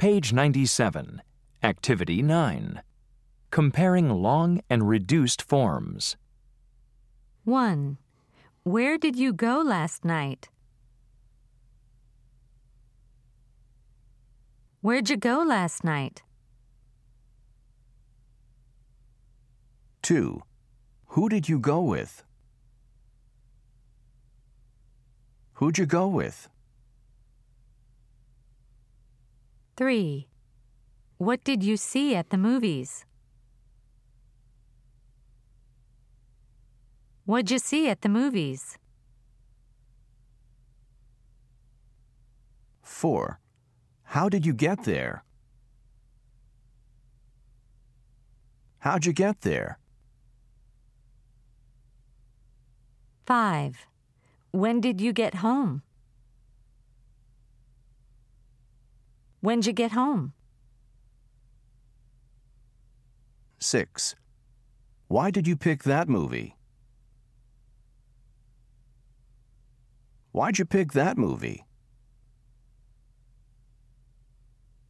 Page 97. Activity 9. Comparing long and reduced forms. 1. Where did you go last night? Where'd you go last night? 2. Who did you go with? Who'd you go with? 3. What did you see at the movies? What'd you see at the movies? 4. How did you get there? How'd you get there? 5. When did you get home? When'd you get home? 6. Why did you pick that movie? Why'd you pick that movie?